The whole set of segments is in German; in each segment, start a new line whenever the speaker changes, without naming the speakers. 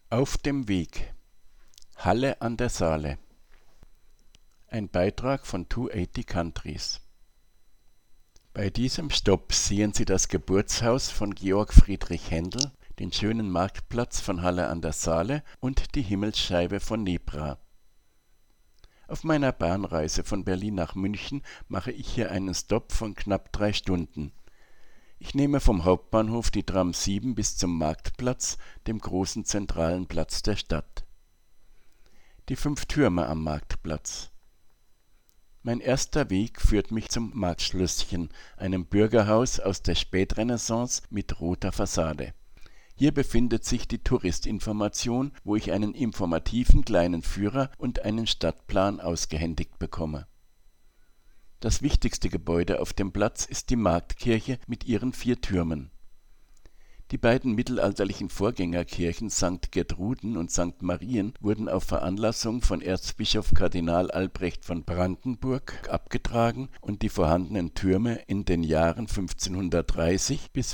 Auf dem Weg. Halle an der Saale. Ein Beitrag von 280 Countries. Bei diesem Stopp sehen Sie das Geburtshaus von Georg Friedrich Händel, den schönen Marktplatz von Halle an der Saale und die Himmelsscheibe von Nebra. Auf meiner Bahnreise von Berlin nach München mache ich hier einen Stopp von knapp 3 Stunden. Ich nehme vom Hauptbahnhof die Tram 7 bis zum Marktplatz, dem großen zentralen Platz der Stadt. Die 5 Türme am Marktplatz. Mein erster Weg führt mich zum Marktschlösschen, einem Bürgerhaus aus der Spätrenaissance mit roter Fassade. Hier befindet sich die Touristinformation, wo ich einen informativen kleinen Führer und einen Stadtplan ausgehändigt bekomme. Das wichtigste Gebäude auf dem Platz ist die Marktkirche mit ihren 4 Türmen. Die beiden mittelalterlichen Vorgängerkirchen St. Gertruden und St. Marien wurden auf Veranlassung von Erzbischof Kardinal Albrecht von Brandenburg abgetragen und die vorhandenen Türme in den Jahren 1530 bis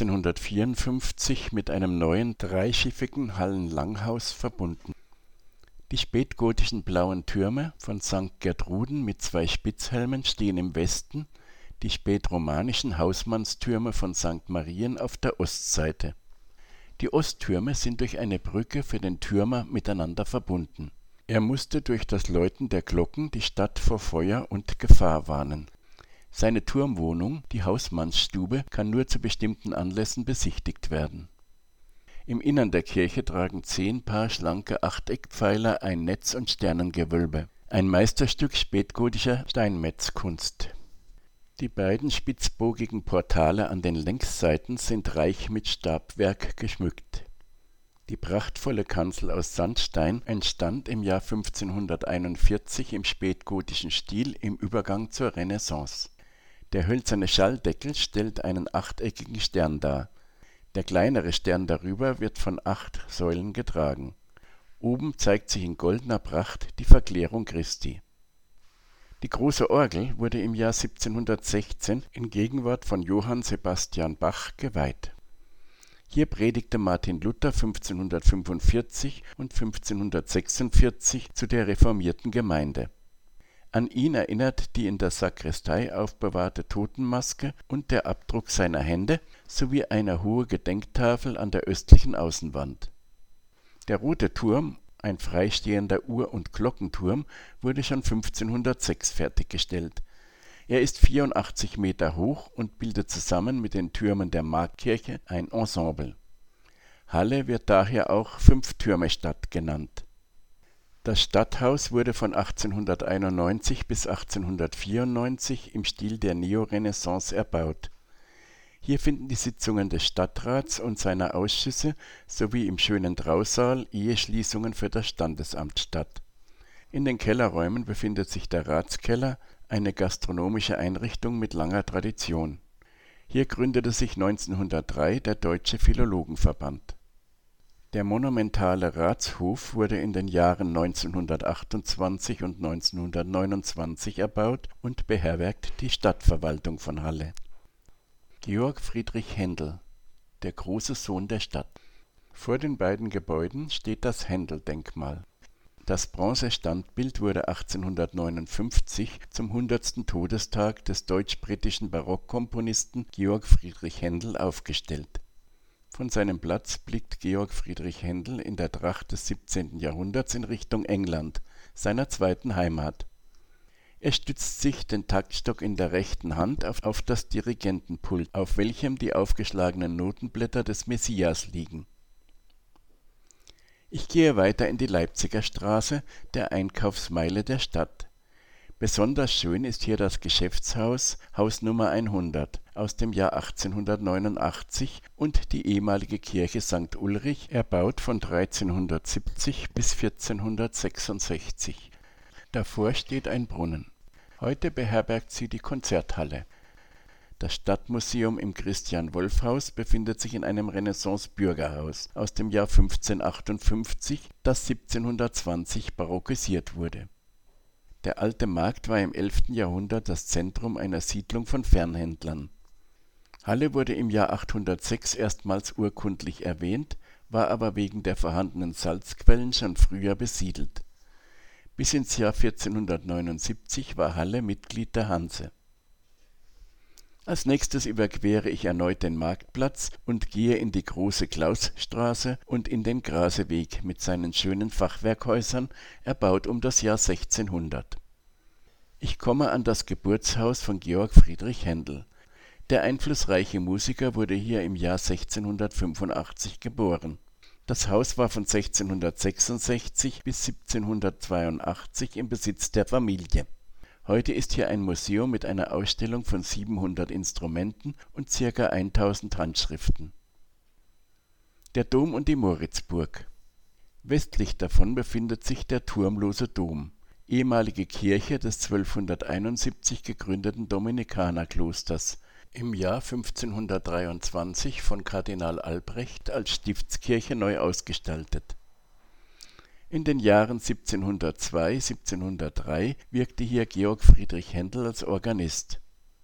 1554 mit einem neuen dreischiffigen Hallenlanghaus verbunden. Die spätgotischen blauen Türme von St. Gertruden mit 2 Spitzhelmen stehen im Westen, die spätromanischen Hausmannstürme von St. Marien auf der Ostseite. Die Osttürme sind durch eine Brücke für den Türmer miteinander verbunden. Er musste durch das Läuten der Glocken die Stadt vor Feuer und Gefahr warnen. Seine Turmwohnung, die Hausmannsstube, kann nur zu bestimmten Anlässen besichtigt werden. Im Innern der Kirche tragen 10 Paar schlanke Achteckpfeiler ein Netz- und Sternengewölbe, ein Meisterstück spätgotischer Steinmetzkunst. Die beiden spitzbogigen Portale an den Längsseiten sind reich mit Stabwerk geschmückt. Die prachtvolle Kanzel aus Sandstein entstand im Jahr 1541 im spätgotischen Stil im Übergang zur Renaissance. Der hölzerne Schalldeckel stellt einen achteckigen Stern dar. Der kleinere Stern darüber wird von 8 Säulen getragen. Oben zeigt sich in goldener Pracht die Verklärung Christi. Die große Orgel wurde im Jahr 1716 in Gegenwart von Johann Sebastian Bach geweiht. Hier predigte Martin Luther 1545 und 1546 zu der reformierten Gemeinde. An ihn erinnert die in der Sakristei aufbewahrte Totenmaske und der Abdruck seiner Hände sowie eine hohe Gedenktafel an der östlichen Außenwand. Der rote Turm, ein freistehender Uhr- und Glockenturm, wurde schon 1506 fertiggestellt. Er ist 84 Meter hoch und bildet zusammen mit den Türmen der Marktkirche ein Ensemble. Halle wird daher auch 5-Türme-Stadt genannt. Das Stadthaus wurde von 1891 bis 1894 im Stil der Neorenaissance erbaut. Hier finden die Sitzungen des Stadtrats und seiner Ausschüsse sowie im schönen Drausaal Eheschließungen für das Standesamt statt. In den Kellerräumen befindet sich der Ratskeller, eine gastronomische Einrichtung mit langer Tradition. Hier gründete sich 1903 der Deutsche Philologenverband. Der monumentale Ratshof wurde in den Jahren 1928 und 1929 erbaut und beherbergt die Stadtverwaltung von Halle. Georg Friedrich Händel, der große Sohn der Stadt. Vor den beiden Gebäuden steht das Händel-Denkmal. Das Bronzestandbild wurde 1859 zum 100. Todestag des deutsch-britischen Barockkomponisten Georg Friedrich Händel aufgestellt. Von seinem Platz blickt Georg Friedrich Händel in der Tracht des 17. Jahrhunderts in Richtung England, seiner zweiten Heimat. Er stützt sich den Taktstock in der rechten Hand auf das Dirigentenpult, auf welchem die aufgeschlagenen Notenblätter des Messias liegen. Ich gehe weiter in die Leipziger Straße, der Einkaufsmeile der Stadt. Besonders schön ist hier das Geschäftshaus, Hausnummer 100, aus dem Jahr 1889 und die ehemalige Kirche St. Ulrich, erbaut von 1370 bis 1466. Davor steht ein Brunnen. Heute beherbergt sie die Konzerthalle. Das Stadtmuseum im Christian-Wolff-Haus befindet sich in einem Renaissance-Bürgerhaus aus dem Jahr 1558, das 1720 barockisiert wurde. Der alte Markt war im 11. Jahrhundert das Zentrum einer Siedlung von Fernhändlern. Halle wurde im Jahr 806 erstmals urkundlich erwähnt war aber wegen der vorhandenen Salzquellen schon früher besiedelt. Bis ins Jahr 1479 war Halle Mitglied der Hanse. Als nächstes überquere ich erneut den Marktplatz und gehe in die große Klausstraße und in den Graseweg mit seinen schönen Fachwerkhäusern, erbaut um das Jahr 1600. Ich komme an das Geburtshaus von Georg Friedrich Händel. Der einflussreiche Musiker wurde hier im Jahr 1685 geboren. Das Haus war von 1666 bis 1782 im Besitz der Familie. Heute ist hier ein Museum mit einer Ausstellung von 700 Instrumenten und ca. 1000 Handschriften. Der Dom und die Moritzburg. Westlich davon befindet sich der turmlose Dom, ehemalige Kirche des 1271 gegründeten Dominikanerklosters, im Jahr 1523 von Kardinal Albrecht als Stiftskirche neu ausgestaltet. In den Jahren 1702 / 1703 wirkte hier Georg Friedrich Händel als Organist.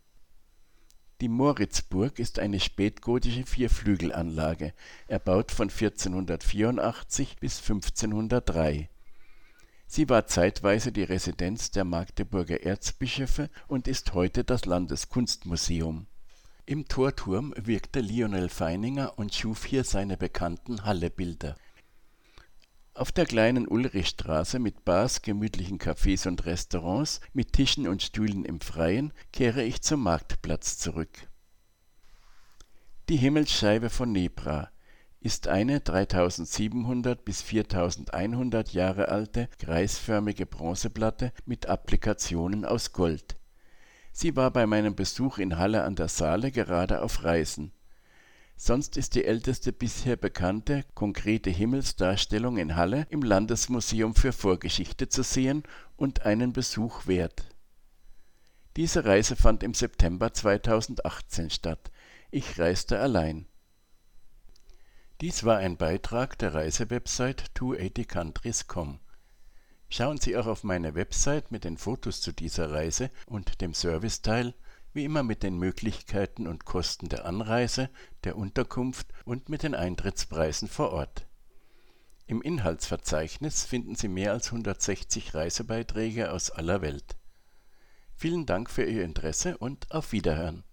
Die Moritzburg ist eine spätgotische Vierflügelanlage, erbaut von 1484 bis 1503. Sie war zeitweise die Residenz der Magdeburger Erzbischöfe und ist heute das Landeskunstmuseum. Im Torturm wirkte Lionel Feininger und schuf hier seine bekannten Halle-Bilder. Auf der kleinen Ulrichstraße mit Bars, gemütlichen Cafés und Restaurants, mit Tischen und Stühlen im Freien, kehre ich zum Marktplatz zurück. Die Himmelsscheibe von Nebra ist eine 3700 bis 4100 Jahre alte, kreisförmige Bronzeplatte mit Applikationen aus Gold. Sie war bei meinem Besuch in Halle an der Saale gerade auf Reisen. Sonst ist die älteste bisher bekannte, konkrete Himmelsdarstellung in Halle im Landesmuseum für Vorgeschichte zu sehen und einen Besuch wert. Diese Reise fand im September 2018 statt. Ich reiste allein. Dies war ein Beitrag der Reisewebsite 280countries.com. Schauen Sie auch auf meine Website mit den Fotos zu dieser Reise und dem Serviceteil, wie immer mit den Möglichkeiten und Kosten der Anreise, der Unterkunft und mit den Eintrittspreisen vor Ort. Im Inhaltsverzeichnis finden Sie mehr als 160 Reisebeiträge aus aller Welt. Vielen Dank für Ihr Interesse und auf Wiederhören.